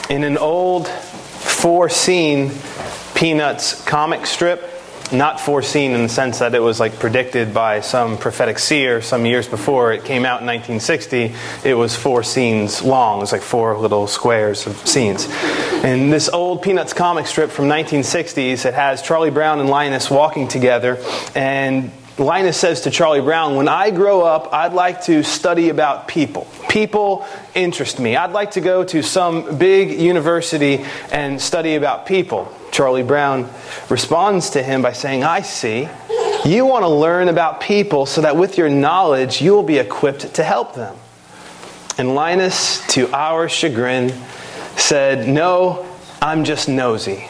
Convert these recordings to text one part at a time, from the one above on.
In an old foreseen Peanuts comic strip, not foreseen in the sense that it was like predicted by some prophetic seer some years before it came out in 1960, it was 4 scenes long. It was like 4 little squares of scenes. And this old Peanuts comic strip from 1960s, it has Charlie Brown and Linus walking together, and Linus says to Charlie Brown, "When I grow up, I'd like to study about people. People interest me. I'd like to go to some big university and study about people." Charlie Brown responds to him by saying, "I see. You want to learn about people so that with your knowledge, you will be equipped to help them." And Linus, to our chagrin, said, "No, I'm just nosy."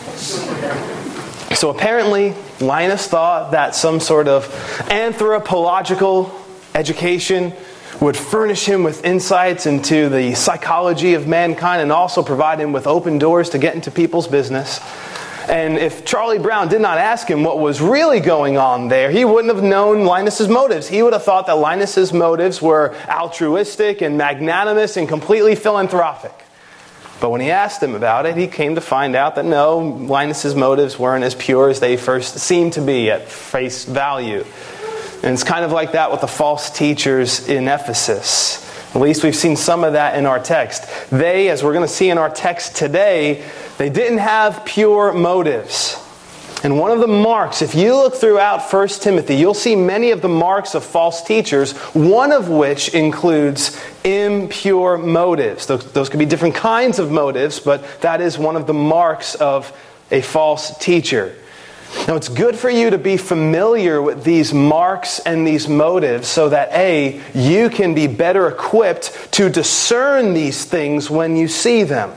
So apparently, Linus thought that some sort of anthropological education would furnish him with insights into the psychology of mankind and also provide him with open doors to get into people's business. And if Charlie Brown did not ask him what was really going on there, he wouldn't have known Linus's motives. He would have thought that Linus's motives were altruistic and magnanimous and completely philanthropic. But when he asked him about it, he came to find out that no, Linus's motives weren't as pure as they first seemed to be at face value. And it's kind of like that with the false teachers in Ephesus. At least we've seen some of that in our text. They, as we're going to see in our text today, they didn't have pure motives. And one of the marks, if you look throughout 1 Timothy, you'll see many of the marks of false teachers, one of which includes impure motives. Those could be different kinds of motives, but that is one of the marks of a false teacher. Now, it's good for you to be familiar with these marks and these motives so that A, you can be better equipped to discern these things when you see them.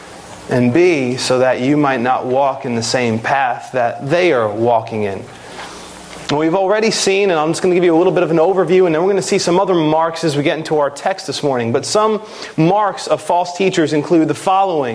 And B, so that you might not walk in the same path that they are walking in. And we've already seen, and I'm just going to give you a little bit of an overview, and then we're going to see some other marks as we get into our text this morning. But some marks of false teachers include the following.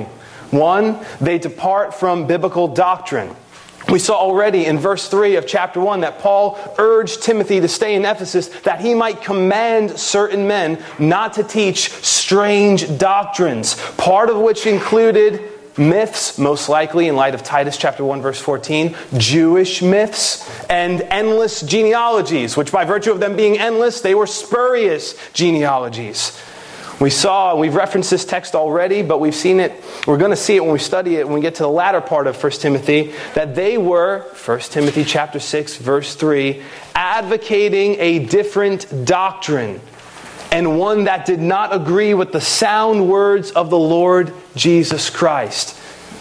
1, they depart from biblical doctrine. We saw already in verse 3 of chapter 1 that Paul urged Timothy to stay in Ephesus that he might command certain men not to teach strange doctrines, part of which included myths, most likely in light of Titus chapter 1 verse 14, Jewish myths, and endless genealogies, which by virtue of them being endless, they were spurious genealogies. We've referenced this text already, but we've seen it, we're going to see it when we study it, when we get to the latter part of 1 Timothy, that they were, 1 Timothy chapter 6, verse 3, advocating a different doctrine, and one that did not agree with the sound words of the Lord Jesus Christ.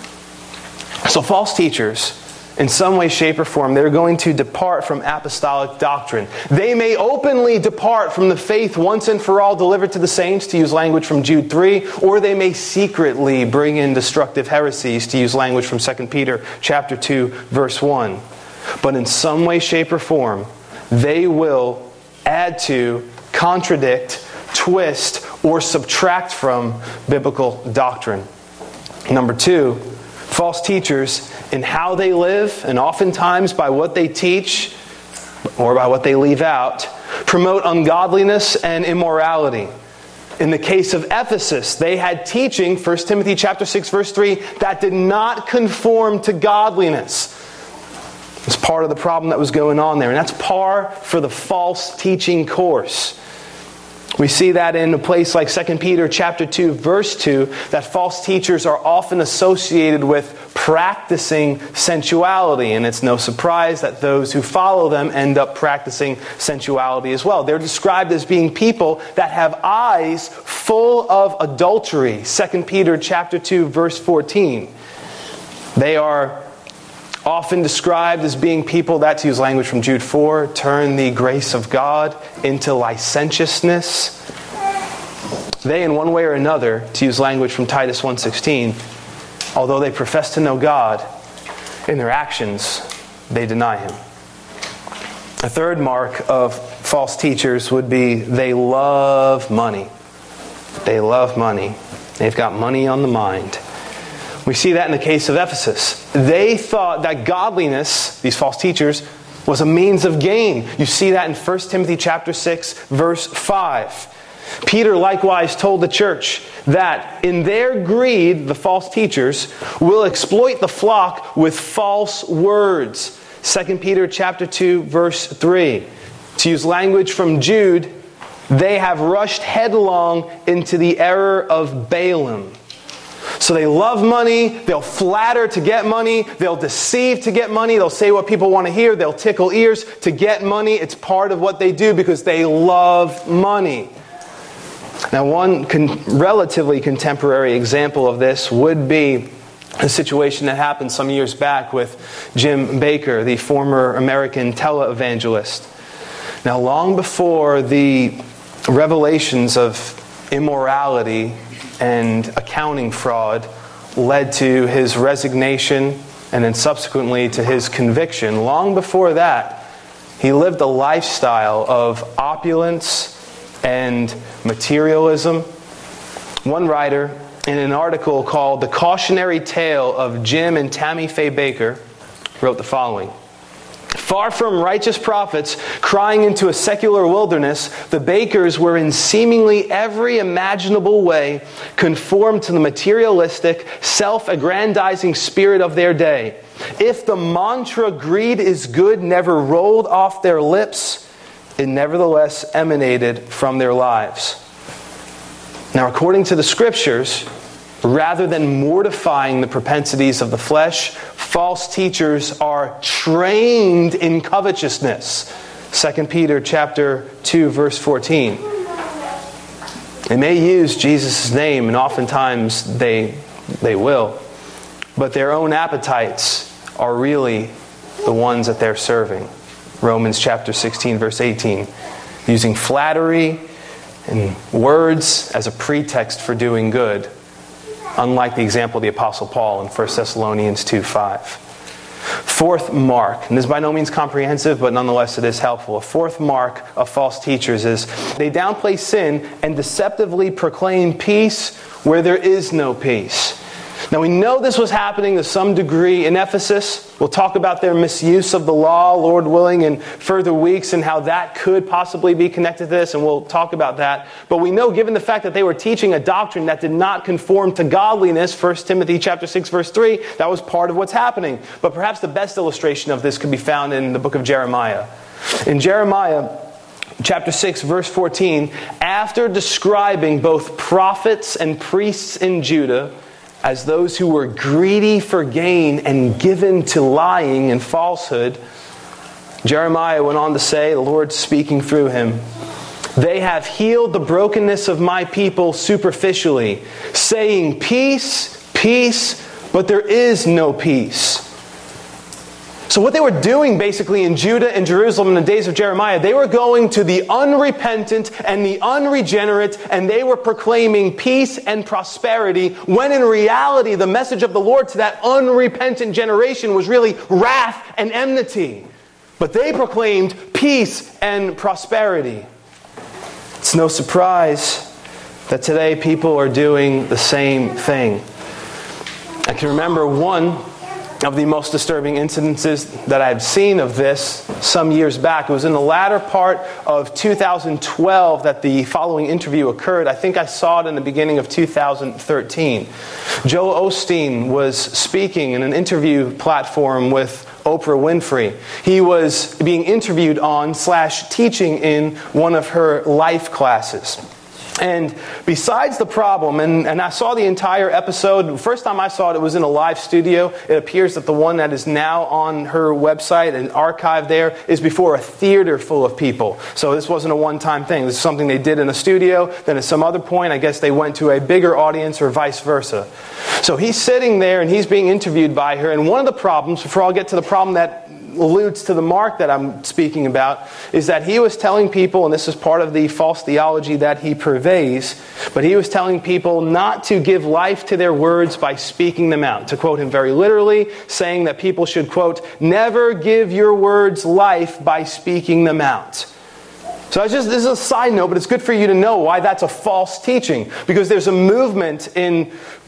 So false teachers, in some way, shape, or form, they're going to depart from apostolic doctrine. They may openly depart from the faith once and for all delivered to the saints, to use language from Jude 3, or they may secretly bring in destructive heresies, to use language from 2 Peter chapter 2, verse 1. But in some way, shape, or form, they will add to, contradict, twist, or subtract from biblical doctrine. Number 2, false teachers, in how they live, and oftentimes by what they teach, or by what they leave out, promote ungodliness and immorality. In the case of Ephesus, they had teaching, 1 Timothy chapter 6, verse 3, that did not conform to godliness. It's part of the problem that was going on there, and that's par for the false teaching course. We see that in a place like 2 Peter chapter 2, verse 2, that false teachers are often associated with practicing sensuality. And it's no surprise that those who follow them end up practicing sensuality as well. They're described as being people that have eyes full of adultery. 2 Peter chapter 2, verse 14. They are often described as being people that, to use language from Jude 4, turn the grace of God into licentiousness. They, in one way or another, to use language from Titus 1:16, although they profess to know God, in their actions, they deny Him. A third mark of false teachers would be they love money. They love money. They've got money on the mind. We see that in the case of Ephesus. They thought that godliness, these false teachers, was a means of gain. You see that in 1 Timothy chapter 6, verse 5. Peter likewise told the church that in their greed, the false teachers will exploit the flock with false words. 2 Peter chapter 2, verse 3. To use language from Jude, they have rushed headlong into the error of Balaam. So they love money, they'll flatter to get money, they'll deceive to get money, they'll say what people want to hear, they'll tickle ears to get money. It's part of what they do because they love money. Now, one relatively contemporary example of this would be a situation that happened some years back with Jim Bakker, the former American televangelist. Now, long before the revelations of immorality and accounting fraud led to his resignation and then subsequently to his conviction, long before that, he lived a lifestyle of opulence and materialism. One writer, in an article called The Cautionary Tale of Jim and Tammy Faye Bakker, wrote the following. Far from righteous prophets crying into a secular wilderness, the Bakkers were in seemingly every imaginable way conformed to the materialistic, self-aggrandizing spirit of their day. If the mantra "greed is good" never rolled off their lips, it nevertheless emanated from their lives. Now, according to the Scriptures, rather than mortifying the propensities of the flesh, false teachers are trained in covetousness. 2 Peter chapter 2, verse 14. They may use Jesus' name, and oftentimes they will, but their own appetites are really the ones that they're serving. Romans chapter 16, verse 18. Using flattery and words as a pretext for doing good, unlike the example of the Apostle Paul in 1 Thessalonians 2:5. Fourth mark, and this is by no means comprehensive, but nonetheless it is helpful. A fourth mark of false teachers is they downplay sin and deceptively proclaim peace where there is no peace. Now we know this was happening to some degree in Ephesus. We'll talk about their misuse of the law, Lord willing, in further weeks and how that could possibly be connected to this, and we'll talk about that. But we know, given the fact that they were teaching a doctrine that did not conform to godliness, 1 Timothy chapter 6, verse 3, that was part of what's happening. But perhaps the best illustration of this could be found in the book of Jeremiah. In Jeremiah chapter 6, verse 14, after describing both prophets and priests in Judah as those who were greedy for gain and given to lying and falsehood, Jeremiah went on to say, the Lord speaking through him, "They have healed the brokenness of my people superficially, saying peace, peace, but there is no peace." So what they were doing basically in Judah and Jerusalem in the days of Jeremiah, they were going to the unrepentant and the unregenerate, and they were proclaiming peace and prosperity, when in reality the message of the Lord to that unrepentant generation was really wrath and enmity. But they proclaimed peace and prosperity. It's no surprise that today people are doing the same thing. I can remember one of the most disturbing incidences that I've seen of this some years back. It was in the latter part of 2012 that the following interview occurred. I think I saw it in the beginning of 2013. Joel Osteen was speaking in an interview platform with Oprah Winfrey. He was being interviewed on / teaching in one of her life classes. And besides the problem, and I saw the entire episode, the first time I saw it, it was in a live studio. It appears that the one that is now on her website and archived there is before a theater full of people. So this wasn't a one-time thing. This is something they did in a studio. Then at some other point, I guess they went to a bigger audience or vice versa. So he's sitting there and he's being interviewed by her. And one of the problems, before I'll get to the problem that alludes to the mark that I'm speaking about, is that he was telling people, and this is part of the false theology that he purveys, but he was telling people not to give life to their words by speaking them out. To quote him very literally, saying that people should, quote, "never give your words life by speaking them out." So this is a side note, but it's good for you to know why that's a false teaching. Because there's a movement in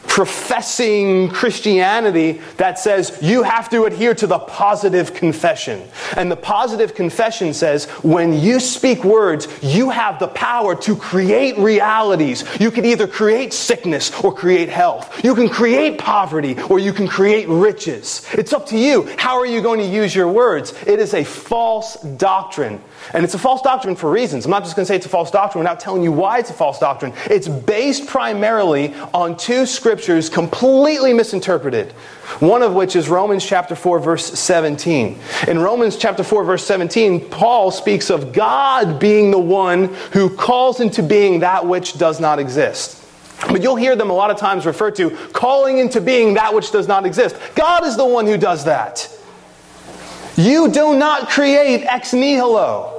professing Christianity that says you have to adhere to the positive confession. And the positive confession says when you speak words, you have the power to create realities. You can either create sickness or create health. You can create poverty or you can create riches. It's up to you. How are you going to use your words? It is a false doctrine. And it's a false doctrine for reasons. I'm not just going to say it's a false doctrine without telling you why it's a false doctrine. It's based primarily on two scriptures completely misinterpreted. One of which is Romans chapter 4, verse 17. In Romans chapter 4, verse 17, Paul speaks of God being the one who calls into being that which does not exist. But you'll hear them a lot of times referred to calling into being that which does not exist. God is the one who does that. You do not create ex nihilo.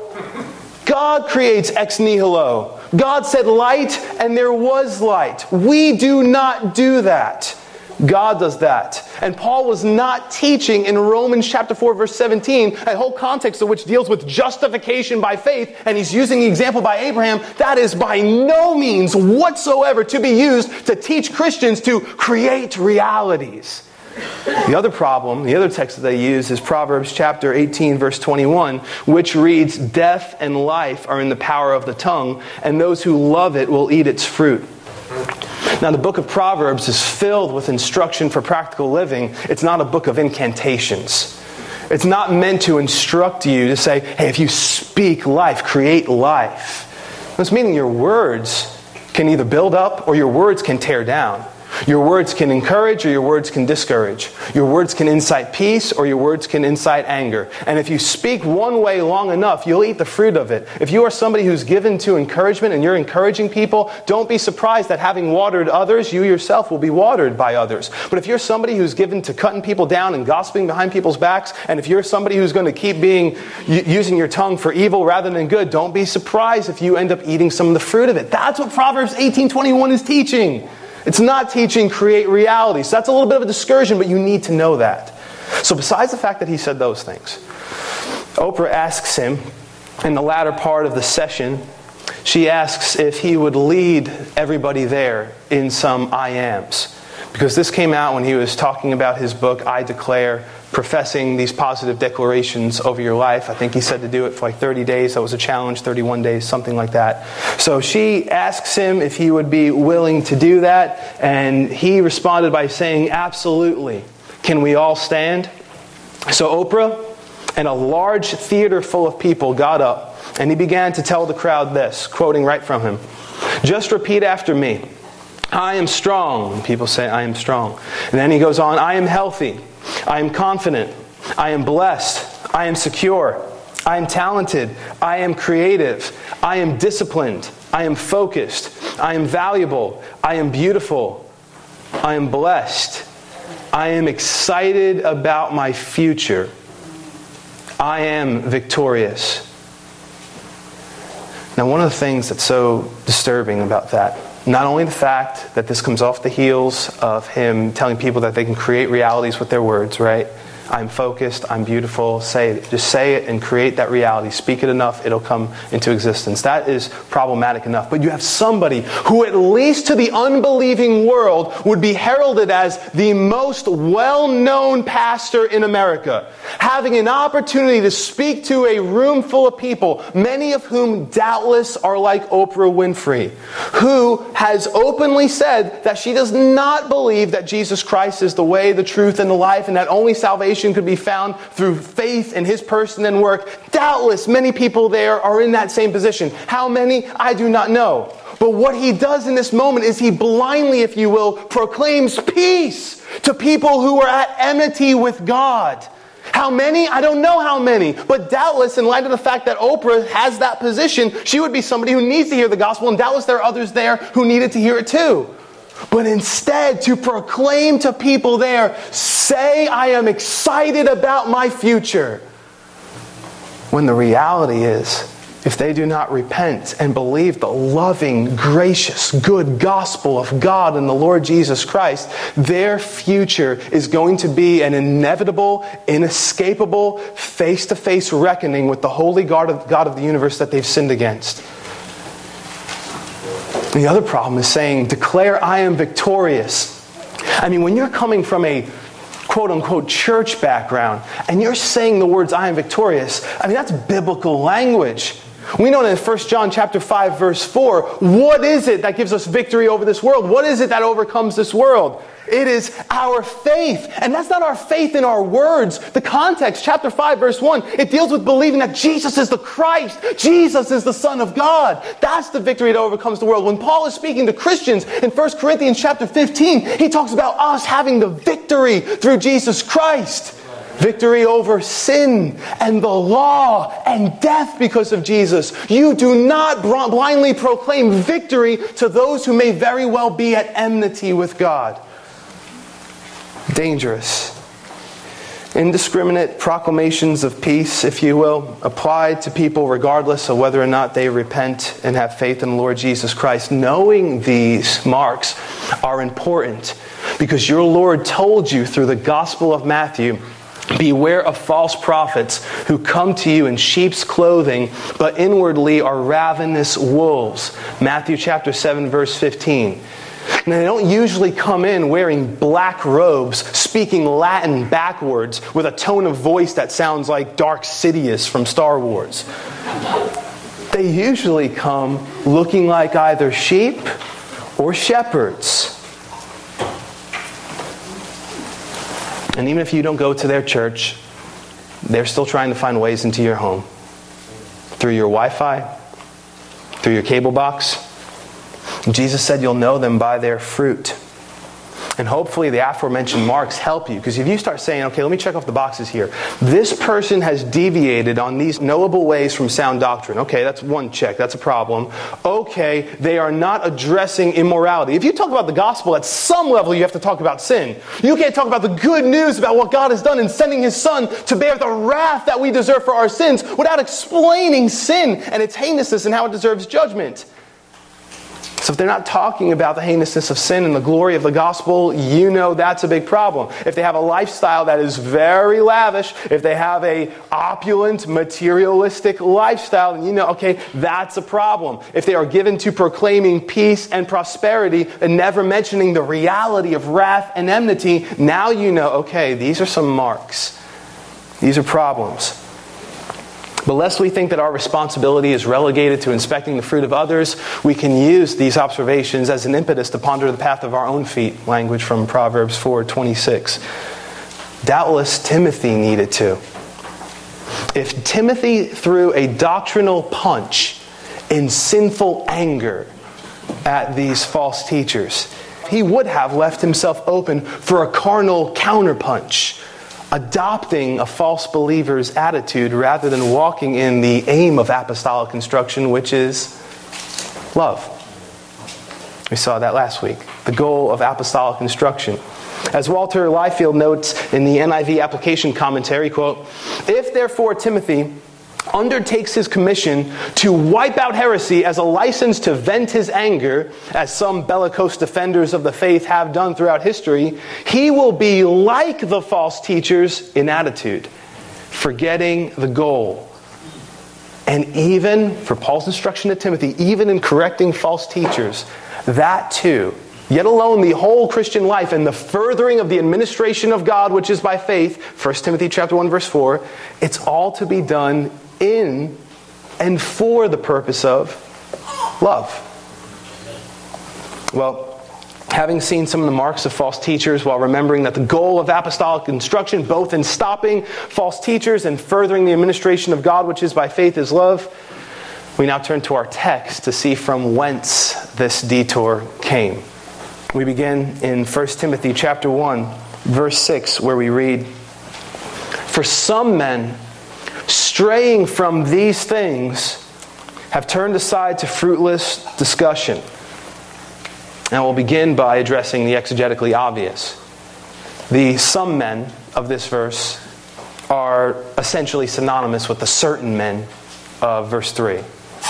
God creates ex nihilo. God said light and there was light. We do not do that. God does that. And Paul was not teaching in Romans chapter 4 verse 17, a whole context of which deals with justification by faith, and he's using the example by Abraham. That is by no means whatsoever to be used to teach Christians to create realities. The other problem, the other text that they use is Proverbs chapter 18 verse 21, which reads, "Death and life are in the power of the tongue, and those who love it will eat its fruit." Now, the book of Proverbs is filled with instruction for practical living. It's not a book of incantations. It's not meant to instruct you to say, hey, if you speak life, create life. This meaning your words can either build up or your words can tear down. Your words can encourage or your words can discourage. Your words can incite peace or your words can incite anger. And if you speak one way long enough, you'll eat the fruit of it. If you are somebody who's given to encouragement and you're encouraging people, don't be surprised that having watered others, you yourself will be watered by others. But if you're somebody who's given to cutting people down and gossiping behind people's backs, and if you're somebody who's going to keep using your tongue for evil rather than good, don't be surprised if you end up eating some of the fruit of it. That's what Proverbs 18:21 is teaching. It's not teaching create reality. So that's a little bit of a discursion, but you need to know that. So besides the fact that he said those things, Oprah asks him in the latter part of the session, she asks if he would lead everybody there in some I ams. Because this came out when he was talking about his book, I Declare, professing these positive declarations over your life. I think he said to do it for like 30 days. That was a challenge, 31 days, something like that. So she asks him if he would be willing to do that. And he responded by saying, absolutely. Can we all stand? So Oprah and a large theater full of people got up. And he began to tell the crowd this, quoting right from him. Just repeat after me. I am strong. And people say, I am strong. And then he goes on, I am healthy. I am confident. I am blessed. I am secure. I am talented. I am creative. I am disciplined. I am focused. I am valuable. I am beautiful. I am blessed. I am excited about my future. I am victorious. Now, one of the things that's so disturbing about that, not only the fact that this comes off the heels of him telling people that they can create realities with their words, right? I'm focused, I'm beautiful, say it. Just say it and create that reality. Speak it enough, it'll come into existence. That is problematic enough. But you have somebody who, at least to the unbelieving world, would be heralded as the most well-known pastor in America, having an opportunity to speak to a room full of people, many of whom doubtless are like Oprah Winfrey, who has openly said that she does not believe that Jesus Christ is the way, the truth, and the life, and that only salvation could be found through faith in his person and work. Doubtless many people there are in that same position. How many? I do not know. But what he does in this moment is he blindly, if you will, proclaims peace to people who are at enmity with God. How many? I don't know how many. But doubtless, in light of the fact that Oprah has that position, she would be somebody who needs to hear the gospel, and doubtless there are others there who needed to hear it too. But instead, to proclaim to people there, say, I am excited about my future. When the reality is, if they do not repent and believe the loving, gracious, good gospel of God and the Lord Jesus Christ, their future is going to be an inevitable, inescapable, face-to-face reckoning with the holy God of the universe that they've sinned against. The other problem is saying, declare I am victorious. I mean, when you're coming from a quote-unquote church background and you're saying the words, I am victorious, I mean, that's biblical language. We know that in 1 John chapter 5, verse 4, what is it that gives us victory over this world? What is it that overcomes this world? It is our faith. And that's not our faith in our words. The context, chapter 5, verse 1, it deals with believing that Jesus is the Christ. Jesus is the Son of God. That's the victory that overcomes the world. When Paul is speaking to Christians in 1 Corinthians chapter 15, he talks about us having the victory through Jesus Christ. Victory over sin and the law and death because of Jesus. You do not blindly proclaim victory to those who may very well be at enmity with God. Dangerous. Indiscriminate proclamations of peace, if you will, applied to people regardless of whether or not they repent and have faith in the Lord Jesus Christ. Knowing these marks are important because your Lord told you through the Gospel of Matthew, beware of false prophets who come to you in sheep's clothing, but inwardly are ravenous wolves. Matthew chapter 7, verse 15. Now, they don't usually come in wearing black robes, speaking Latin backwards with a tone of voice that sounds like Darth Sidious from Star Wars. They usually come looking like either sheep or shepherds. And even if you don't go to their church, they're still trying to find ways into your home. Through your Wi-Fi, through your cable box. Jesus said you'll know them by their fruit. And hopefully the aforementioned marks help you. Because if you start saying, okay, let me check off the boxes here. This person has deviated on these knowable ways from sound doctrine. Okay, that's one check. That's a problem. Okay, they are not addressing immorality. If you talk about the gospel, at some level you have to talk about sin. You can't talk about the good news about what God has done in sending His Son to bear the wrath that we deserve for our sins without explaining sin and its heinousness and how it deserves judgment. So if they're not talking about the heinousness of sin and the glory of the gospel, you know that's a big problem. If they have a lifestyle that is very lavish, if they have a opulent, materialistic lifestyle, then you know, okay, that's a problem. If they are given to proclaiming peace and prosperity and never mentioning the reality of wrath and enmity, now you know, okay, these are some marks. These are problems. But lest we think that our responsibility is relegated to inspecting the fruit of others, we can use these observations as an impetus to ponder the path of our own feet, language from Proverbs 4:26. Doubtless Timothy needed to. If Timothy threw a doctrinal punch in sinful anger at these false teachers, he would have left himself open for a carnal counterpunch, adopting a false believer's attitude rather than walking in the aim of apostolic instruction, which is love. We saw that last week. The goal of apostolic instruction. As Walter Liefeld notes in the NIV application commentary, quote, if therefore Timothy undertakes his commission to wipe out heresy as a license to vent his anger, as some bellicose defenders of the faith have done throughout history, he will be like the false teachers in attitude, forgetting the goal. And even, for Paul's instruction to Timothy, even in correcting false teachers, that too, yet alone the whole Christian life and the furthering of the administration of God, which is by faith, 1 Timothy chapter 1, verse 4, it's all to be done in and for the purpose of love. Well, having seen some of the marks of false teachers, while remembering that the goal of apostolic instruction, both in stopping false teachers and furthering the administration of God, which is by faith, is love, we now turn to our text to see from whence this detour came. We begin in 1 Timothy chapter 1, verse 6, where we read, for some men, straying from these things, have turned aside to fruitless discussion. And we'll begin by addressing the exegetically obvious. The some men of this verse are essentially synonymous with the certain men of verse 3.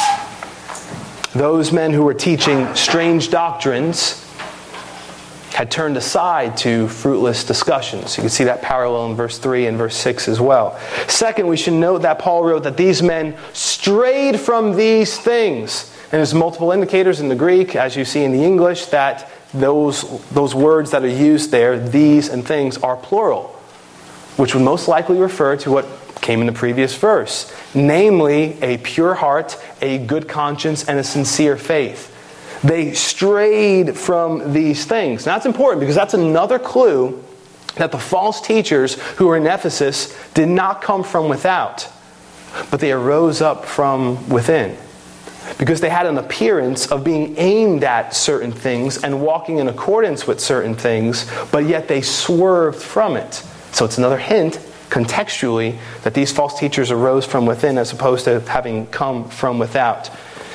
Those men who were teaching strange doctrines had turned aside to fruitless discussions. You can see that parallel in verse 3 and verse 6 as well. Second, we should note that Paul wrote that these men strayed from these things. And there's multiple indicators in the Greek, as you see in the English, that those words that are used there, these and things, are plural, which would most likely refer to what came in the previous verse, namely a pure heart, a good conscience, and a sincere faith. They strayed from these things. Now that's important because that's another clue that the false teachers who were in Ephesus did not come from without, but they arose up from within. Because they had an appearance of being aimed at certain things and walking in accordance with certain things, but yet they swerved from it. So it's another hint, contextually, that these false teachers arose from within as opposed to having come from without.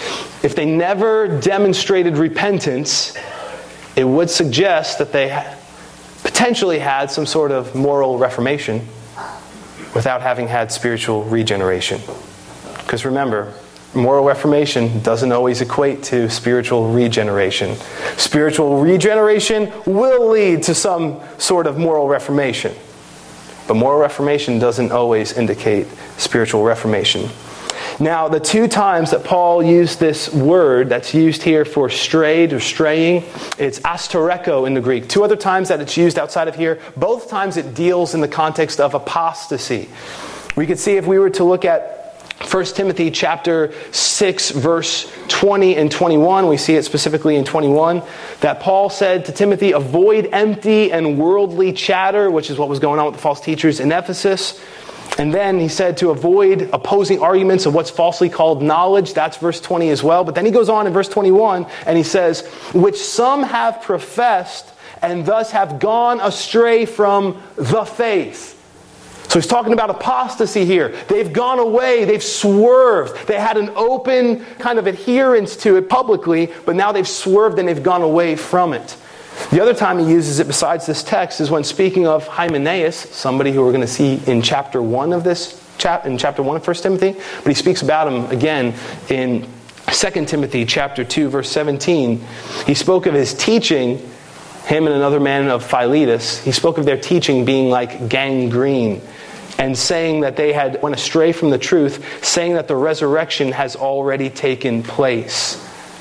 If they never demonstrated repentance, it would suggest that they potentially had some sort of moral reformation without having had spiritual regeneration. Because remember, moral reformation doesn't always equate to spiritual regeneration. Spiritual regeneration will lead to some sort of moral reformation. But moral reformation doesn't always indicate spiritual reformation. Now, the two times that Paul used this word that's used here for strayed or straying, it's astereko in the Greek. Two other times that it's used outside of here, both times it deals in the context of apostasy. We could see if we were to look at 1 Timothy chapter 6, verse 20 and 21, we see it specifically in 21, that Paul said to Timothy, avoid empty and worldly chatter, which is what was going on with the false teachers in Ephesus. And then he said to avoid opposing arguments of what's falsely called knowledge. That's verse 20 as well. But then he goes on in verse 21 and he says, which some have professed and thus have gone astray from the faith. So he's talking about apostasy here. They've gone away. They've swerved. They had an open kind of adherence to it publicly, but now they've swerved and they've gone away from it. The other time he uses it besides this text is when speaking of Hymenaeus, somebody who we're going to see in chapter 1 of this in chapter 1 of 1 Timothy, but he speaks about him again in 2 Timothy chapter 2 verse 17. He spoke of his teaching, him and another man of Philetus, he spoke of their teaching being like gangrene, and saying that they had went astray from the truth, saying that the resurrection has already taken place.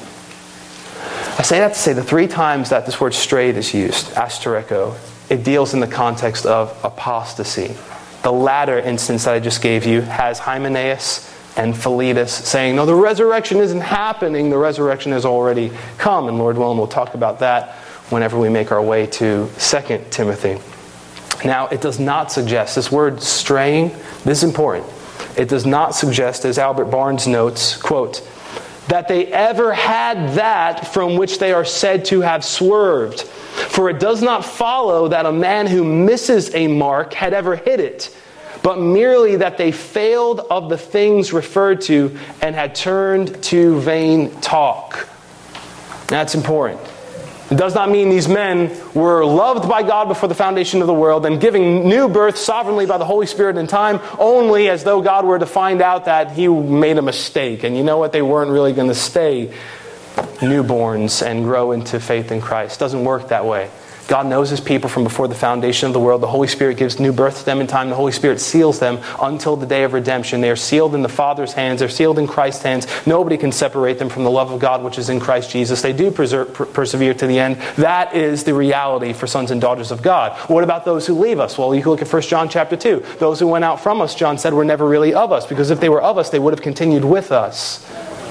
I say that to say the three times that this word strayed is used, astereko, it deals in the context of apostasy. The latter instance that I just gave you has Hymenaeus and Philetus saying, no, the resurrection isn't happening, the resurrection has already come. And Lord willing, we'll talk about that whenever we make our way to 2 Timothy. Now, it does not suggest, this word straying, this is important. It does not suggest, as Albert Barnes notes, quote, that they ever had that from which they are said to have swerved. For it does not follow that a man who misses a mark had ever hit it, but merely that they failed of the things referred to and had turned to vain talk. That's important. It does not mean these men were loved by God before the foundation of the world and giving new birth sovereignly by the Holy Spirit in time only as though God were to find out that he made a mistake. And you know what? They weren't really going to stay newborns and grow into faith in Christ. It doesn't work that way. God knows his people from before the foundation of the world. The Holy Spirit gives new birth to them in time. The Holy Spirit seals them until the day of redemption. They are sealed in the Father's hands. They're sealed in Christ's hands. Nobody can separate them from the love of God which is in Christ Jesus. They do persevere to the end. That is the reality for sons and daughters of God. What about those who leave us? Well, you can look at 1 John chapter 2. Those who went out from us, John said, were never really of us, because if they were of us, they would have continued with us.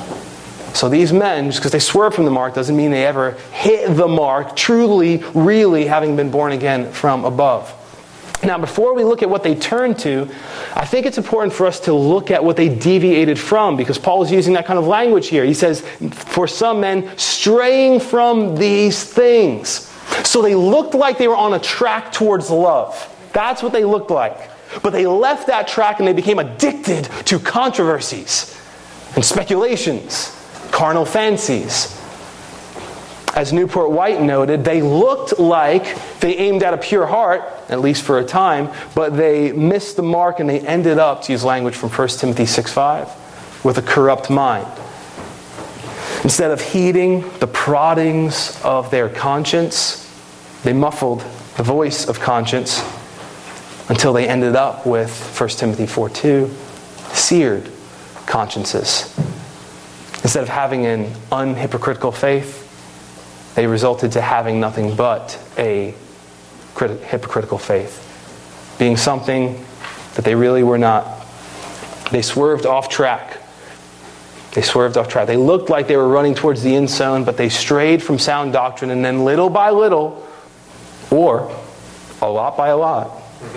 So these men, just because they swerved from the mark, doesn't mean they ever hit the mark, truly, really having been born again from above. Now, before we look at what they turned to, I think it's important for us to look at what they deviated from, because Paul is using that kind of language here. He says, for some men, straying from these things. So they looked like they were on a track towards love. That's what they looked like. But they left that track and they became addicted to controversies and speculations. Carnal fancies. As Newport White noted, they looked like they aimed at a pure heart, at least for a time, but they missed the mark and they ended up, to use language from 1 Timothy 6:5, with a corrupt mind. Instead of heeding the proddings of their conscience, they muffled the voice of conscience until they ended up with 1 Timothy 4:2, seared consciences. Instead of having an unhypocritical faith, they resulted to having nothing but a hypocritical faith, being something that they really were not. They swerved off track. They looked like they were running towards the end zone, but they strayed from sound doctrine, and then little by little, or a lot by a lot,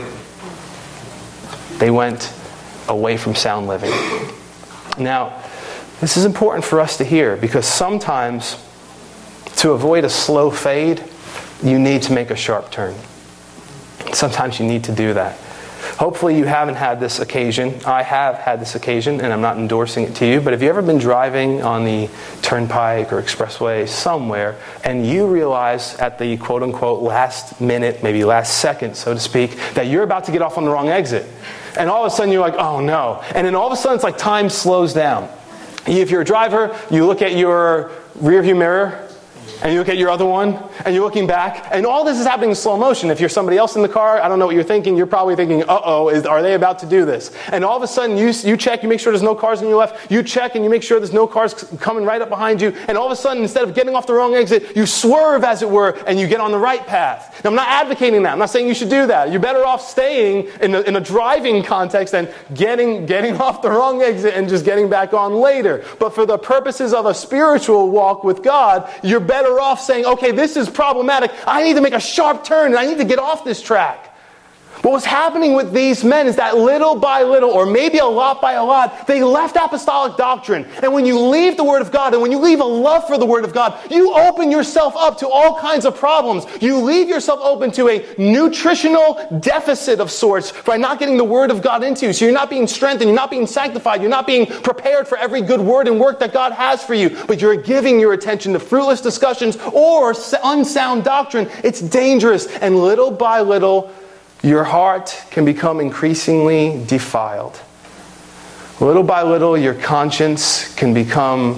they went away from sound living. Now, this is important for us to hear, because sometimes to avoid a slow fade, you need to make a sharp turn. Sometimes you need to do that. Hopefully you haven't had this occasion. I have had this occasion, and I'm not endorsing it to you, but have you ever been driving on the turnpike or expressway somewhere, and you realize at the quote-unquote last minute, maybe last second, so to speak, that you're about to get off on the wrong exit? And all of a sudden you're like, oh no. And then all of a sudden it's like time slows down. If you're a driver, you look at your rearview mirror, and you look at your other one, and you're looking back, and all this is happening in slow motion. If you're somebody else in the car, I don't know what you're thinking. You're probably thinking, are they about to do this? And all of a sudden, you check, you make sure there's no cars on your left. You check, and you make sure there's no cars coming right up behind you. And all of a sudden, instead of getting off the wrong exit, you swerve, as it were, and you get on the right path. Now, I'm not advocating that. I'm not saying you should do that. You're better off staying in a driving context than getting off the wrong exit and just getting back on later. But for the purposes of a spiritual walk with God, you're better off saying, okay, this is problematic. I need to make a sharp turn and I need to get off this track. But what's happening with these men is that little by little, or maybe a lot by a lot, they left apostolic doctrine. And when you leave the Word of God, and when you leave a love for the Word of God, you open yourself up to all kinds of problems. You leave yourself open to a nutritional deficit of sorts by not getting the Word of God into you. So you're not being strengthened, you're not being sanctified, you're not being prepared for every good word and work that God has for you. But you're giving your attention to fruitless discussions or unsound doctrine. It's dangerous. And little by little, your heart can become increasingly defiled. Little by little, your conscience can become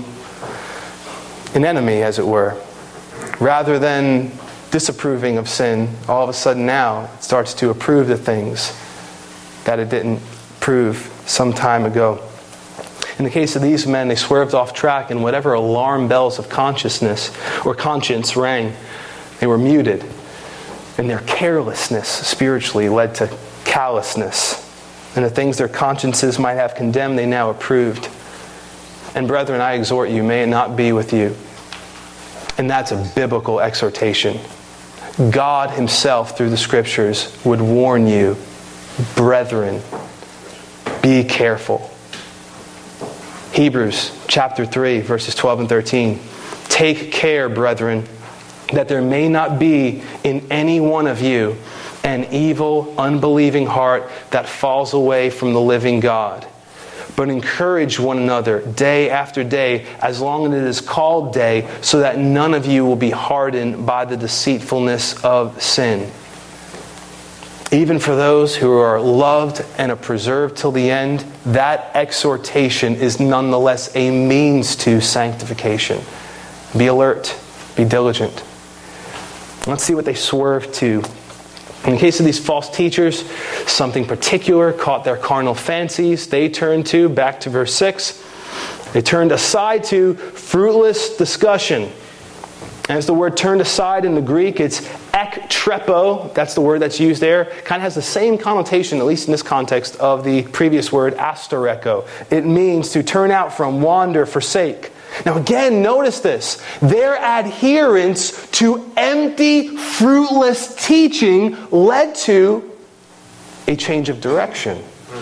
an enemy, as it were. Rather than disapproving of sin, all of a sudden now it starts to approve the things that it didn't prove some time ago. In the case of these men, they swerved off track, and whatever alarm bells of consciousness or conscience rang, they were muted. And their carelessness spiritually led to callousness. And the things their consciences might have condemned, they now approved. And brethren, I exhort you, may it not be with you. And that's a biblical exhortation. God Himself, through the Scriptures, would warn you, brethren, be careful. Hebrews chapter 3, verses 12 and 13. Take care, brethren, that there may not be in any one of you an evil, unbelieving heart that falls away from the living God. But encourage one another day after day, as long as it is called day, so that none of you will be hardened by the deceitfulness of sin. Even for those who are loved and are preserved till the end, that exhortation is nonetheless a means to sanctification. Be alert, be diligent. Let's see what they swerved to. In the case of these false teachers, something particular caught their carnal fancies. They turned to, back to verse 6, they turned aside to fruitless discussion. As the word turned aside in the Greek, it's ektrepo. That's the word that's used there. Kind of has the same connotation, at least in this context, of the previous word astoreko. It means to turn out from, wander, forsake. Now again, notice this. Their adherence to empty, fruitless teaching led to a change of direction.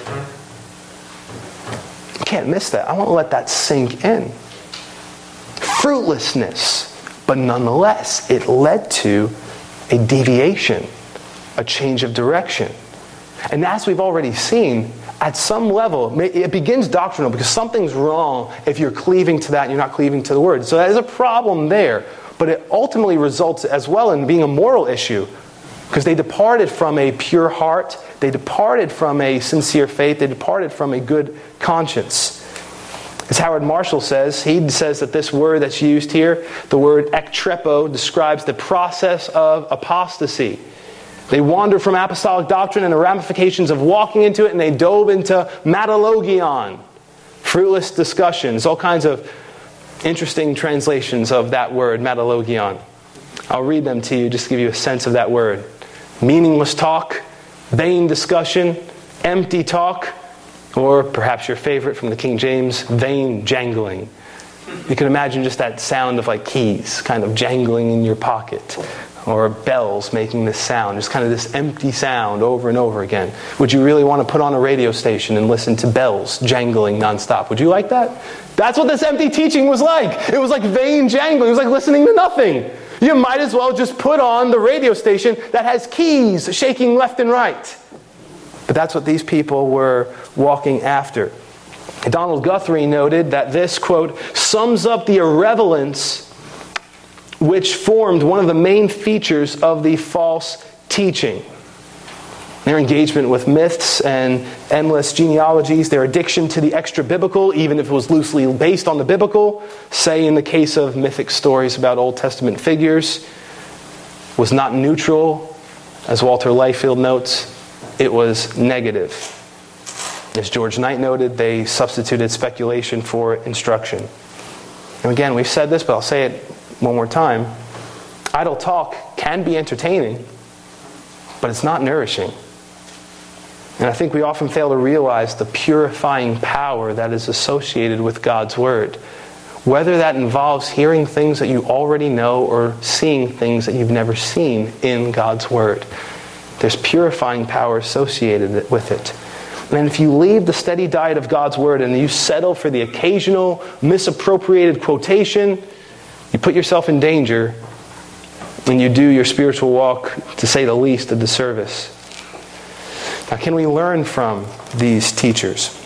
You can't miss that. I want to let that sink in. Fruitlessness. But nonetheless, it led to a deviation, a change of direction. And as we've already seen, at some level, it begins doctrinal because something's wrong if you're cleaving to that and you're not cleaving to the Word. So that is a problem there. But it ultimately results as well in being a moral issue because they departed from a pure heart. They departed from a sincere faith. They departed from a good conscience. As Howard Marshall says, he says that this word that's used here, the word ektrepo, describes the process of apostasy. They wandered from apostolic doctrine and the ramifications of walking into it, and they dove into matologion, fruitless discussions, all kinds of interesting translations of that word, matologion. I'll read them to you just to give you a sense of that word. Meaningless talk, vain discussion, empty talk, or perhaps your favorite from the King James, vain jangling. You can imagine just that sound of like keys kind of jangling in your pocket, or bells making this sound, just kind of this empty sound over and over again. Would you really want to put on a radio station and listen to bells jangling nonstop? Would you like that? That's what this empty teaching was like. It was like vain jangling. It was like listening to nothing. You might as well just put on the radio station that has keys shaking left and right. But that's what these people were walking after. Donald Guthrie noted that this, quote, sums up the irrelevance which formed one of the main features of the false teaching. Their engagement with myths and endless genealogies, their addiction to the extra-biblical, even if it was loosely based on the biblical, say in the case of mythic stories about Old Testament figures, was not neutral. As Walter Liefeld notes, it was negative. As George Knight noted, they substituted speculation for instruction. And again, we've said this, but I'll say it one more time. Idle talk can be entertaining, but it's not nourishing. And I think we often fail to realize the purifying power that is associated with God's Word. Whether that involves hearing things that you already know or seeing things that you've never seen in God's Word. There's purifying power associated with it. And if you leave the steady diet of God's Word and you settle for the occasional misappropriated quotation, you put yourself in danger and you do your spiritual walk, to say the least, a disservice. Now, can we learn from these teachers?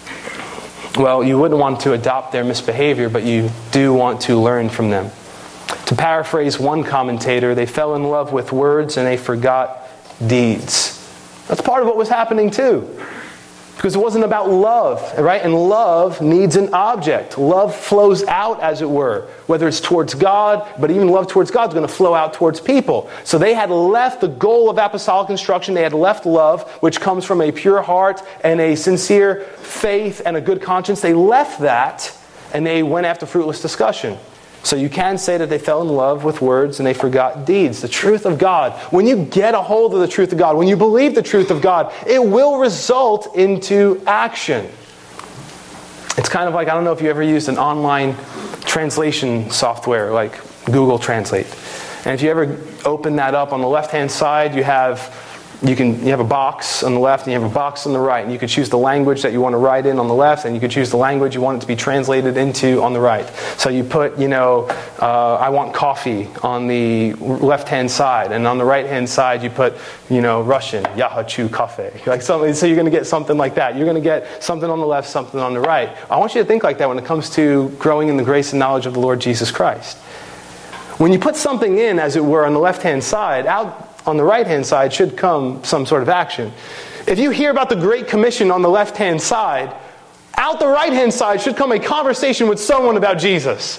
Well, you wouldn't want to adopt their misbehavior, but you do want to learn from them. To paraphrase one commentator, they fell in love with words and they forgot deeds. That's part of what was happening too. Because it wasn't about love, right? And love needs an object. Love flows out, as it were, whether it's towards God, but even love towards God is going to flow out towards people. So they had left the goal of apostolic instruction. They had left love, which comes from a pure heart and a sincere faith and a good conscience. They left that and they went after fruitless discussion. So you can say that they fell in love with words and they forgot deeds. The truth of God. When you get a hold of the truth of God, when you believe the truth of God, it will result into action. It's kind of like, I don't know if you ever used an online translation software like Google Translate. And if you ever open that up, on the left-hand side you have a box on the left and you have a box on the right. And you could choose the language that you want to write in on the left, and you could choose the language you want it to be translated into on the right. So you put, I want coffee on the left-hand side, and on the right-hand side you put, Russian, я хочу кофе. Like something, so you're going to get something like that. You're going to get something on the left, something on the right. I want you to think like that when it comes to growing in the grace and knowledge of the Lord Jesus Christ. When you put something in, as it were, on the left-hand side, out on the right-hand side should come some sort of action. If you hear about the Great Commission on the left-hand side, out the right-hand side should come a conversation with someone about Jesus.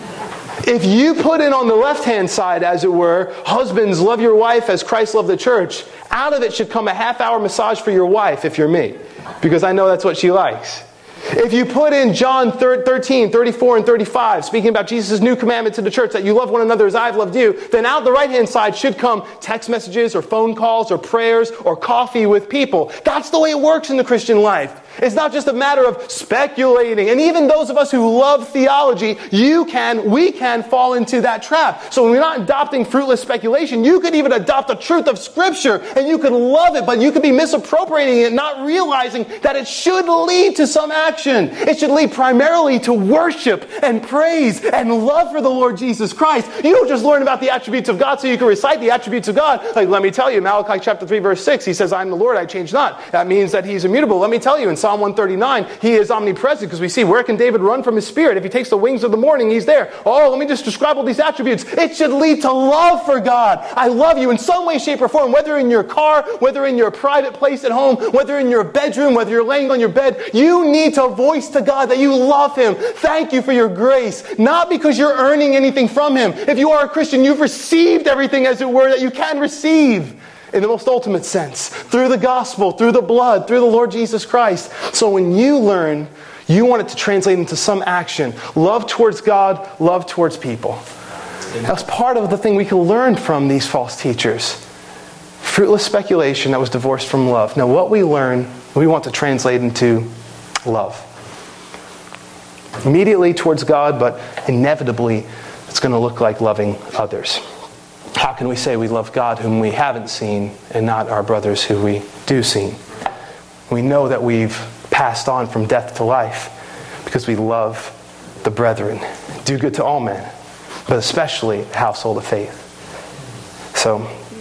If you put in on the left-hand side, as it were, husbands, love your wife as Christ loved the church, out of it should come a half-hour massage for your wife, if you're me, because I know that's what she likes. If you put in John 13, 34, and 35, speaking about Jesus' new commandment to the church, that you love one another as I've loved you, then out the right-hand side should come text messages or phone calls or prayers or coffee with people. That's the way it works in the Christian life. It's not just a matter of speculating. And even those of us who love theology, we can fall into that trap. So when we're not adopting fruitless speculation, you could even adopt the truth of Scripture and you could love it, but you could be misappropriating it, not realizing that it should lead to some action. It should lead primarily to worship and praise and love for the Lord Jesus Christ. You don't just learn about the attributes of God so you can recite the attributes of God. Like, let me tell you, Malachi chapter 3, verse 6, he says, I am the Lord, I change not. That means that he's immutable. Let me tell you, in Psalm 139, he is omnipresent, because we see, where can David run from his spirit? If he takes the wings of the morning, he's there. Oh, let me just describe all these attributes. It should lead to love for God. I love you in some way, shape, or form, whether in your car, whether in your private place at home, whether in your bedroom, whether you're laying on your bed. You need to voice to God that you love Him. Thank you for your grace. Not because you're earning anything from Him. If you are a Christian, you've received everything, as it were, that you can receive. In the most ultimate sense, through the gospel, through the blood, through the Lord Jesus Christ. So when you learn, you want it to translate into some action. Love towards God, love towards people. That was part of the thing we could learn from these false teachers. Fruitless speculation that was divorced from love. Now what we learn, we want to translate into love. Immediately towards God, but inevitably it's going to look like loving others. How can we say we love God whom we haven't seen and not our brothers who we do see? We know that we've passed on from death to life because we love the brethren. Do good to all men, but especially the household of faith. So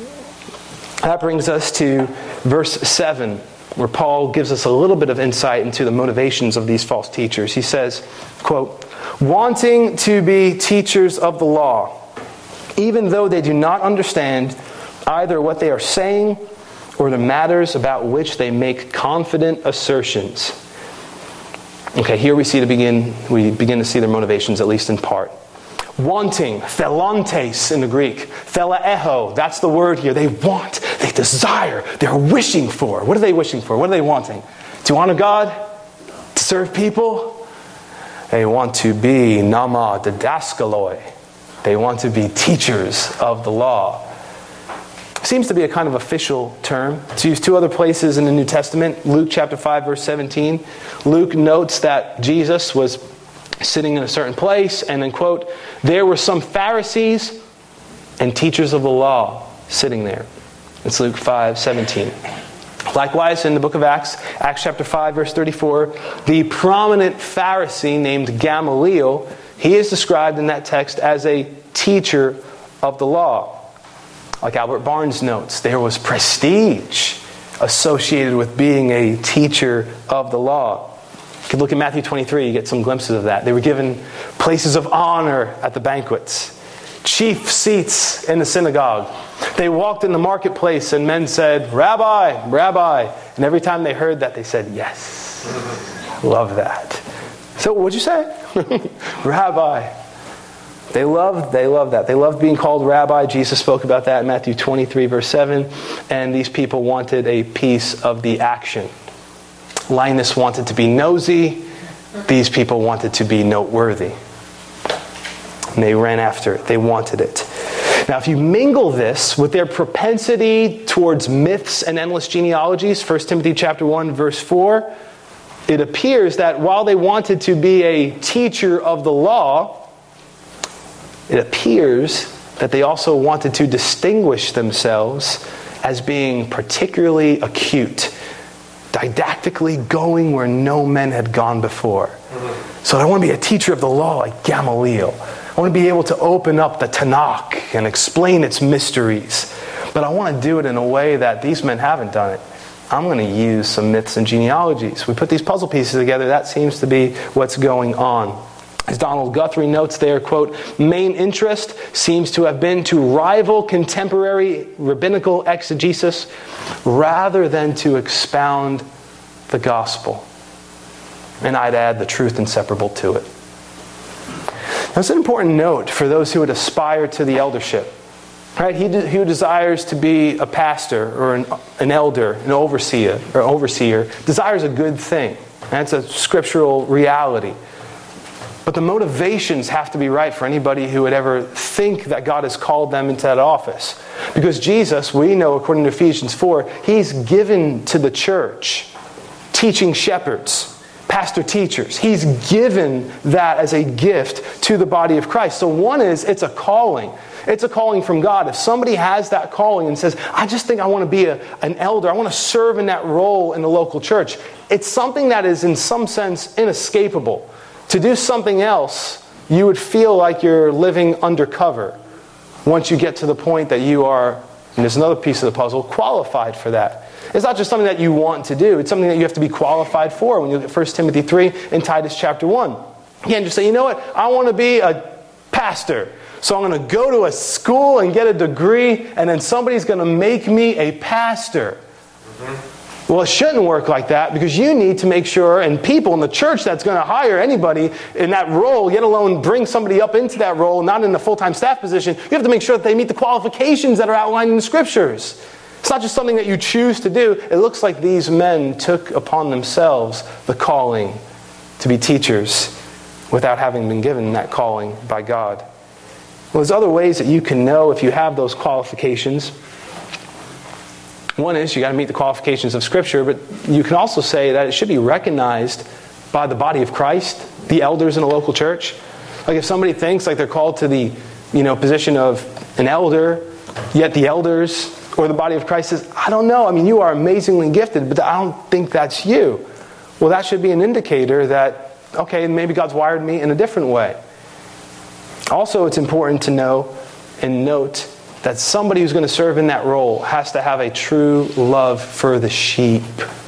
that brings us to verse 7, where Paul gives us a little bit of insight into the motivations of these false teachers. He says, quote, "Wanting to be teachers of the law, even though they do not understand either what they are saying or the matters about which they make confident assertions." Okay, here we begin to see their motivations, at least in part. Wanting, thelontes in the Greek, thelaeho, that's the word here. They want, they desire, they're wishing for. What are they wishing for? What are they wanting? To honor God? To serve people? They want to be nama didaskaloi. They want to be teachers of the law. Seems to be a kind of official term. It's used two other places in the New Testament. Luke chapter 5, verse 17. Luke notes that Jesus was sitting in a certain place, and then, quote, "There were some Pharisees and teachers of the law sitting there." It's Luke 5:17. Likewise, in the book of Acts, Acts chapter 5, verse 34, the prominent Pharisee named Gamaliel, he is described in that text as a teacher of the law. Like Albert Barnes notes, there was prestige associated with being a teacher of the law. You can look at Matthew 23, you get some glimpses of that. They were given places of honor at the banquets, chief seats in the synagogue. They walked in the marketplace and men said, "Rabbi, Rabbi." And every time they heard that, they said, "Yes, love that." So what'd you say? Rabbi. They loved that. They loved being called rabbi. Jesus spoke about that in Matthew 23, verse 7. And these people wanted a piece of the action. Linus wanted to be nosy. These people wanted to be noteworthy. And they ran after it. They wanted it. Now, if you mingle this with their propensity towards myths and endless genealogies, 1 Timothy chapter 1, verse 4, it appears that while they wanted to be a teacher of the law, it appears that they also wanted to distinguish themselves as being particularly acute, didactically going where no men had gone before. So I want to be a teacher of the law like Gamaliel. I want to be able to open up the Tanakh and explain its mysteries. But I want to do it in a way that these men haven't done it. I'm going to use some myths and genealogies. We put these puzzle pieces together. That seems to be what's going on. As Donald Guthrie notes there, quote, "Main interest seems to have been to rival contemporary rabbinical exegesis rather than to expound the gospel." And I'd add the truth inseparable to it. Now, it's an important note for those who would aspire to the eldership. Right? He who desires to be a pastor or an elder, an overseer, desires a good thing. That's a scriptural reality. But the motivations have to be right for anybody who would ever think that God has called them into that office. Because Jesus, we know according to Ephesians 4, He's given to the church teaching shepherds, pastor teachers. He's given that as a gift to the body of Christ. So one is, it's a calling. It's a calling from God. If somebody has that calling and says, "I just think I want to be an elder. I want to serve in that role in the local church," it's something that is in some sense inescapable. To do something else, you would feel like you're living undercover once you get to the point that you are, and there's another piece of the puzzle, qualified for that. It's not just something that you want to do. It's something that you have to be qualified for when you look at 1 Timothy 3 and Titus chapter 1. You can't just say, "You know what, I want to be a pastor. So I'm going to go to a school and get a degree, and then somebody's going to make me a pastor." Well, it shouldn't work like that, because you need to make sure, and people in the church that's going to hire anybody in that role, let alone bring somebody up into that role, not in the full-time staff position, you have to make sure that they meet the qualifications that are outlined in the Scriptures. It's not just something that you choose to do. It looks like these men took upon themselves the calling to be teachers without having been given that calling by God. Well, there's other ways that you can know if you have those qualifications. One is you got to meet the qualifications of Scripture, but you can also say that it should be recognized by the body of Christ, the elders in a local church. Like if somebody thinks like they're called to the position of an elder, yet the elders or the body of Christ says, I don't know, you are amazingly gifted, but I don't think that's you. Well, that should be an indicator that, okay, maybe God's wired me in a different way. Also, it's important to know and note that somebody who's going to serve in that role has to have a true love for the sheep.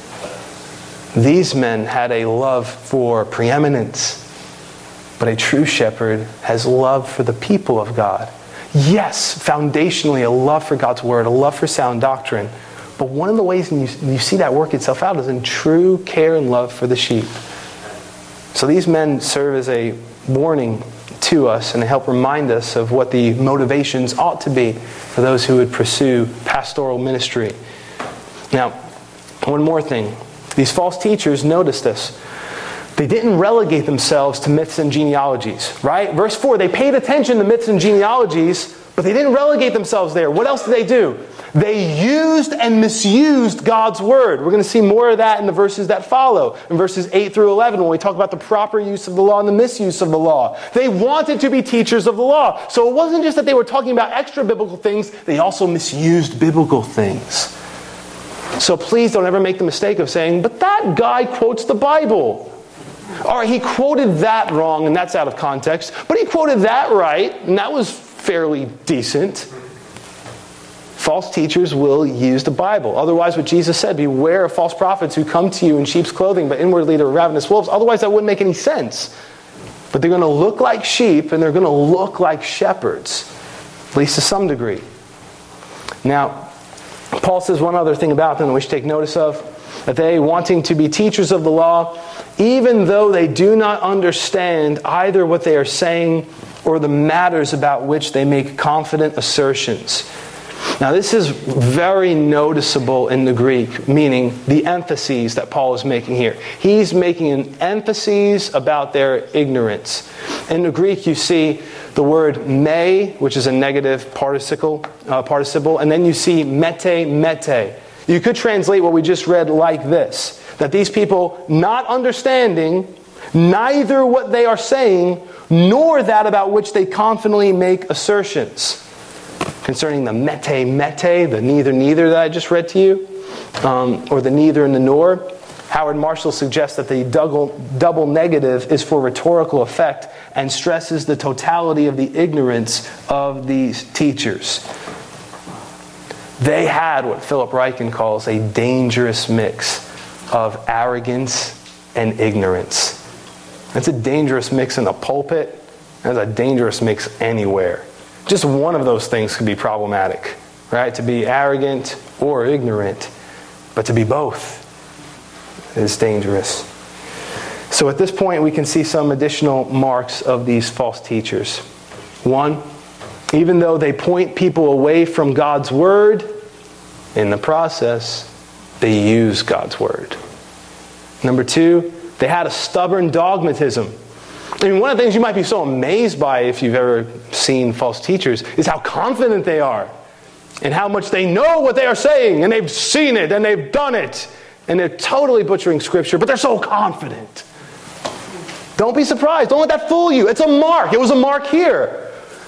These men had a love for preeminence, but a true shepherd has love for the people of God. Yes, foundationally, a love for God's word, a love for sound doctrine. But one of the ways you see that work itself out is in true care and love for the sheep. So these men serve as a warning to us and help remind us of what the motivations ought to be for those who would pursue pastoral ministry. Now, one more thing. These false teachers, notice this. They didn't relegate themselves to myths and genealogies, right? Verse 4, they paid attention to myths and genealogies, but they didn't relegate themselves there. What else did they do? They used and misused God's word. We're going to see more of that in the verses that follow. In verses 8 through 11, when we talk about the proper use of the law and the misuse of the law. They wanted to be teachers of the law. So it wasn't just that they were talking about extra biblical things, they also misused biblical things. So please don't ever make the mistake of saying, but that guy quotes the Bible. All right, he quoted that wrong, and that's out of context. But he quoted that right, and that was fairly decent. False teachers will use the Bible. Otherwise, what Jesus said, beware of false prophets who come to you in sheep's clothing, but inwardly they're ravenous wolves. Otherwise, that wouldn't make any sense. But they're going to look like sheep, and they're going to look like shepherds, at least to some degree. Now, Paul says one other thing about them that we should take notice of, that they, wanting to be teachers of the law, even though they do not understand either what they are saying or the matters about which they make confident assertions. Now, this is very noticeable in the Greek, meaning the emphases that Paul is making here. He's making an emphasis about their ignorance. In the Greek, you see the word me, which is a negative participle, and then you see mete. You could translate what we just read like this, that these people not understanding neither what they are saying, nor that about which they confidently make assertions. Concerning the mete, the neither that I just read to you, or the neither and the nor, Howard Marshall suggests that the double negative is for rhetorical effect and stresses the totality of the ignorance of these teachers. They had what Philip Ryken calls a dangerous mix of arrogance and ignorance. That's a dangerous mix in the pulpit. That's a dangerous mix anywhere. Just one of those things could be problematic, right? To be arrogant or ignorant, but to be both is dangerous. So at this point, we can see some additional marks of these false teachers. One, even though they point people away from God's word, in the process, they use God's word. Number two, they had a stubborn dogmatism. One of the things you might be so amazed by if you've ever seen false teachers is how confident they are and how much they know what they are saying, and they've seen it and they've done it, and they're totally butchering Scripture, but they're so confident. Don't be surprised. Don't let that fool you. It's a mark. It was a mark here.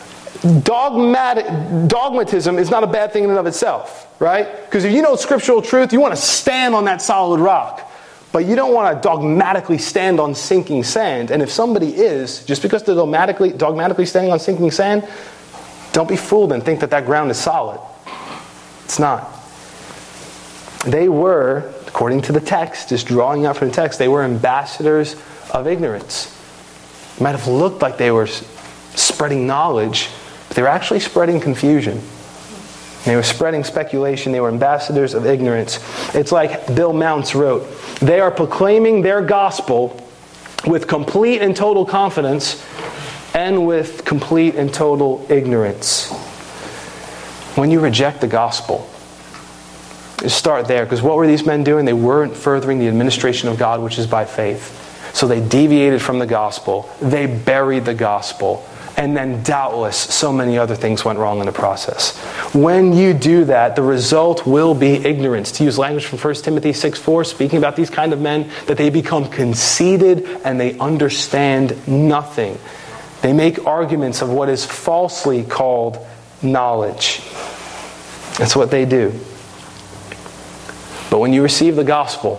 Dogmatism is not a bad thing in and of itself, right? Because if you know scriptural truth, you want to stand on that solid rock. But you don't want to dogmatically stand on sinking sand. And if somebody is, just because they're dogmatically standing on sinking sand, don't be fooled and think that that ground is solid. It's not. They were, according to the text, just drawing out from the text, they were ambassadors of ignorance. It might have looked like they were spreading knowledge, but they were actually spreading confusion. They were spreading speculation. They were ambassadors of ignorance. It's like Bill Mounce wrote, they are proclaiming their gospel with complete and total confidence and with complete and total ignorance. When you reject the gospel, just start there, because what were these men doing? They weren't furthering the administration of God, which is by faith. So they deviated from the gospel. They buried the gospel. And then doubtless so many other things went wrong in the process. When you do that, the result will be ignorance. To use language from 1 Timothy 6:4, speaking about these kind of men, that they become conceited and they understand nothing. They make arguments of what is falsely called knowledge. That's what they do. But when you receive the gospel,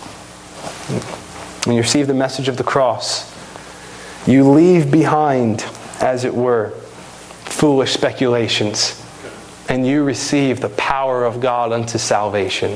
when you receive the message of the cross, you leave behind, as it were, foolish speculations, and you receive the power of God unto salvation.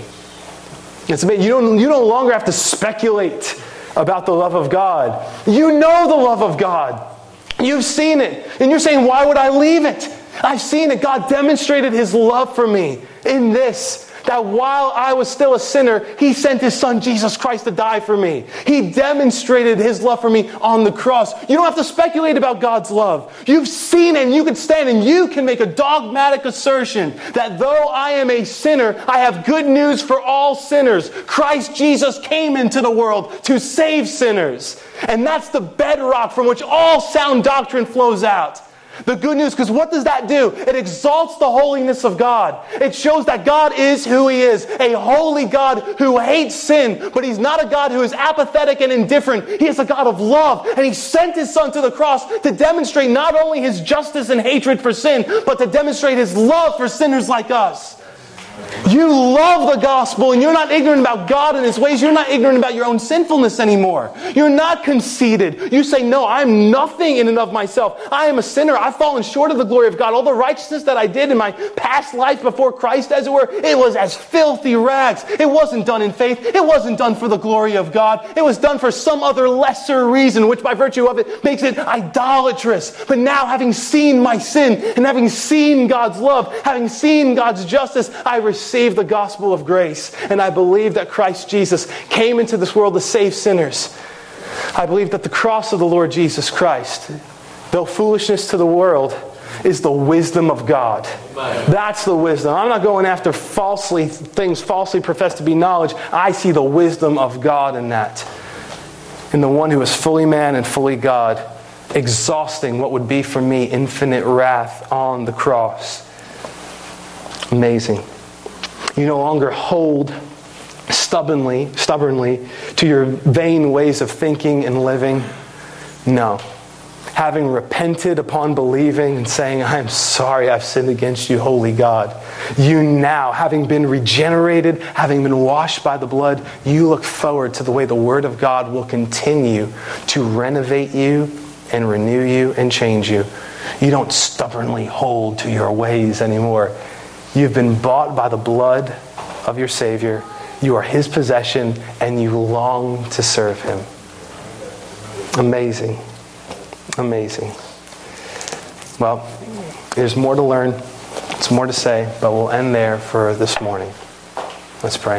You no longer have to speculate about the love of God. You know the love of God. You've seen it. And you're saying, why would I leave it? I've seen it. God demonstrated His love for me in this, that while I was still a sinner, He sent His Son, Jesus Christ, to die for me. He demonstrated His love for me on the cross. You don't have to speculate about God's love. You've seen it, and you can stand and you can make a dogmatic assertion that though I am a sinner, I have good news for all sinners. Christ Jesus came into the world to save sinners. And that's the bedrock from which all sound doctrine flows out. The good news, because what does that do? It exalts the holiness of God. It shows that God is who He is, a holy God who hates sin, but He's not a God who is apathetic and indifferent. He is a God of love, and He sent His Son to the cross to demonstrate not only His justice and hatred for sin, but to demonstrate His love for sinners like us. You love the gospel, and you're not ignorant about God and His ways. You're not ignorant about your own sinfulness anymore. You're not conceited. You say, no, I'm nothing in and of myself. I am a sinner. I've fallen short of the glory of God. All the righteousness that I did in my past life before Christ, as it were, it was as filthy rags. It wasn't done in faith. It wasn't done for the glory of God. It was done for some other lesser reason, which by virtue of it makes it idolatrous. But now, having seen my sin and having seen God's love, having seen God's justice, I receive the gospel of grace, and I believe that Christ Jesus came into this world to save sinners. I believe that the cross of the Lord Jesus Christ, though foolishness to the world, is the wisdom of God. That's the wisdom. I'm not going after things falsely professed to be knowledge. I see the wisdom of God in that. In the one who is fully man and fully God, exhausting what would be for me infinite wrath on the cross. Amazing. You no longer hold stubbornly to your vain ways of thinking and living. No. Having repented upon believing and saying, I am sorry I've sinned against you, holy God. You now, having been regenerated, having been washed by the blood, you look forward to the way the Word of God will continue to renovate you and renew you and change you. You don't stubbornly hold to your ways anymore. You've been bought by the blood of your Savior. You are His possession, and you long to serve Him. Amazing. Amazing. Well, there's more to learn. There's more to say, but we'll end there for this morning. Let's pray.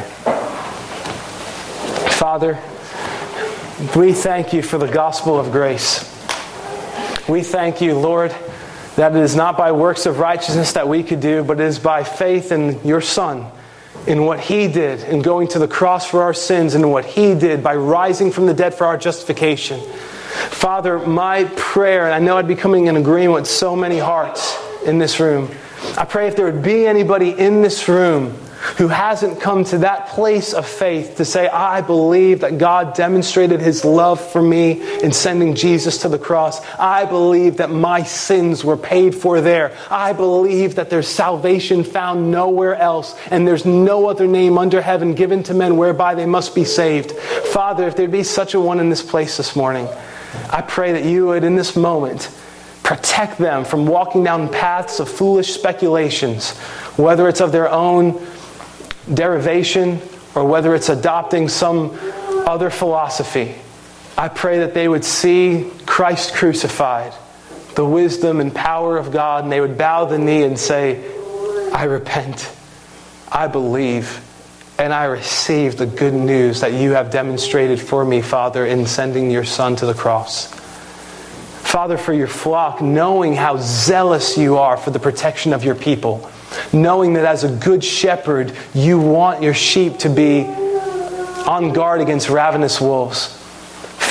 Father, we thank You for the gospel of grace. We thank You, Lord, that it is not by works of righteousness that we could do, but it is by faith in Your Son, in what He did, in going to the cross for our sins, and what He did by rising from the dead for our justification. Father, my prayer, and I know I'd be coming in agreement with so many hearts in this room, I pray if there would be anybody in this room who hasn't come to that place of faith to say, I believe that God demonstrated His love for me in sending Jesus to the cross. I believe that my sins were paid for there. I believe that there's salvation found nowhere else, and there's no other name under heaven given to men whereby they must be saved. Father, if there be such a one in this place this morning, I pray that You would, in this moment, protect them from walking down paths of foolish speculations, whether it's of their own derivation or whether it's adopting some other philosophy. I pray that they would see Christ crucified, the wisdom and power of God, and they would bow the knee and say, I repent, I believe, and I receive the good news that You have demonstrated for me, Father, in sending Your Son to the cross. Father, for Your flock, knowing how zealous You are for the protection of Your people, knowing that as a good shepherd, You want Your sheep to be on guard against ravenous wolves.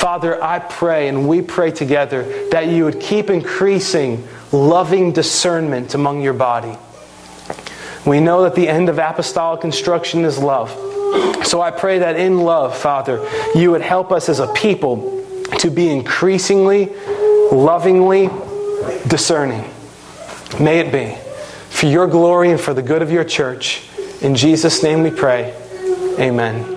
Father, I pray, and we pray together, that you would keep increasing loving discernment among your body. We know that the end of apostolic instruction is love. So I pray that in love, Father, you would help us as a people to be increasingly, lovingly discerning. May it be for your glory and for the good of your church. In Jesus' name we pray. Amen.